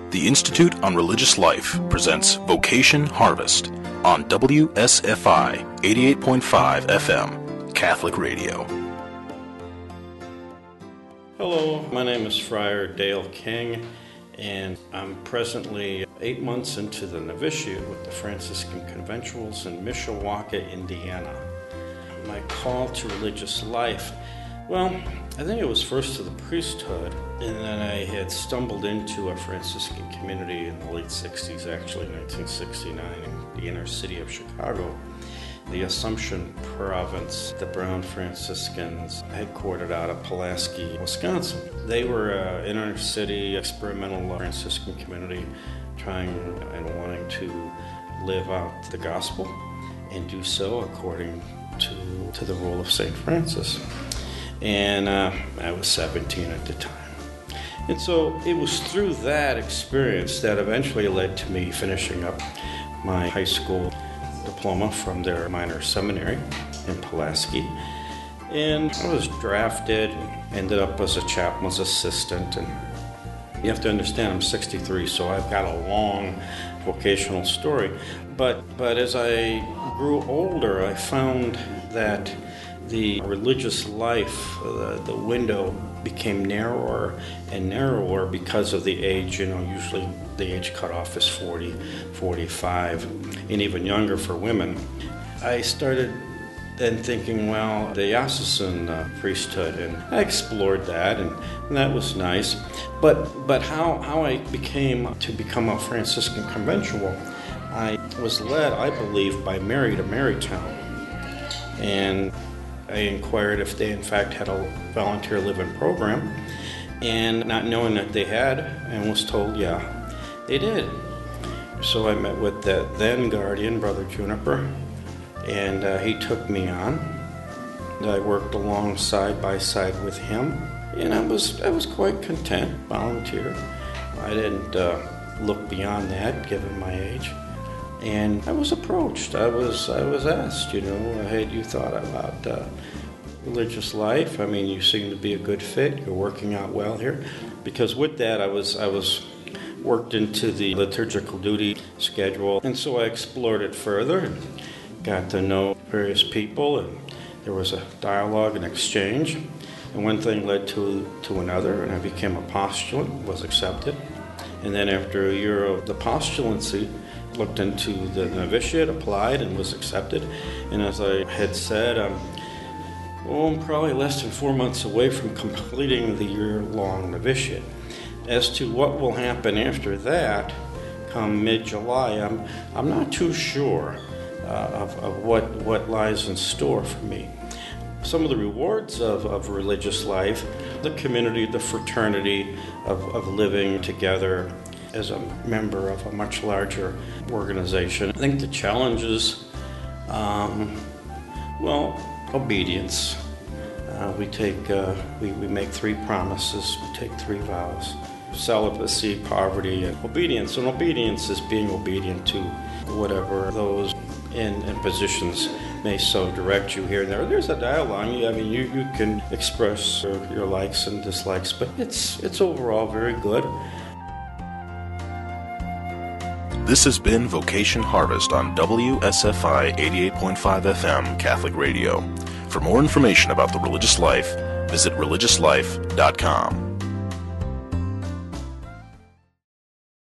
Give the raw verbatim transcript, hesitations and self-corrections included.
The Institute on Religious Life presents Vocation Harvest on W S F I eighty-eight point five F M, Catholic Radio. Hello, my name is Friar Dale King, and I'm presently eight months into the novitiate with the Franciscan Conventuals in Mishawaka, Indiana. My call to religious life, well, I think it was first to the priesthood, and then I had stumbled into a Franciscan community in the late sixties, actually nineteen sixty-nine, in the inner city of Chicago, the Assumption Province. The Brown Franciscans, headquartered out of Pulaski, Wisconsin. They were an inner city experimental Franciscan community trying and wanting to live out the gospel and do so according to, to the rule of Saint Francis. And uh, I was seventeen at the time. And so it was through that experience that eventually led to me finishing up my high school diploma from their minor seminary in Pulaski. And I was drafted and ended up as a chaplain's assistant. And you have to understand, I'm sixty-three, so I've got a long vocational story. But, but as I grew older, I found that the religious life, the, the window became narrower and narrower because of the age. You know, usually the age cutoff is forty, forty-five, and even younger for women. I started then thinking, well, the diocesan uh, priesthood, and I explored that, and, and that was nice. But but how, how I became to become a Franciscan conventual, I was led, I believe, by Mary to Marytown. And I inquired if they in fact had a volunteer live-in program, and not knowing that they had, and was told, yeah, they did. So I met with the then guardian, Brother Juniper, and uh, he took me on. And I worked along side by side with him, and I was I was quite content, volunteer. I didn't uh, look beyond that, given my age. And I was approached. I was I was asked, you know, had you thought about uh, religious life? I mean, you seem to be a good fit. You're working out well here. Because with that, I was I was worked into the liturgical duty schedule, and so I explored it further and got to know various people, and there was a dialogue and exchange. And one thing led to to another, and I became a postulant, was accepted. And then after a year of the postulancy, looked into the novitiate, applied, and was accepted. And as I had said, um, well, I'm probably less than four months away from completing the year-long novitiate. As to what will happen after that, come mid-July, I'm I'm not too sure uh, of, of what, what lies in store for me. Some of the rewards of, of religious life, the community, the fraternity of, of living together as a member of a much larger organization. I think the challenges, um, well, obedience. Uh, we take, uh, we, we make three promises, we take three vows. Celibacy, poverty, and obedience. And obedience is being obedient to whatever those in, in positions may so direct you here and there. There's a dialogue. I mean, you, you can express your, your likes and dislikes, but it's it's overall very good. This has been Vocation Harvest on W S F I eighty-eight point five F M, Catholic Radio. For more information about the religious life, visit religious life dot com.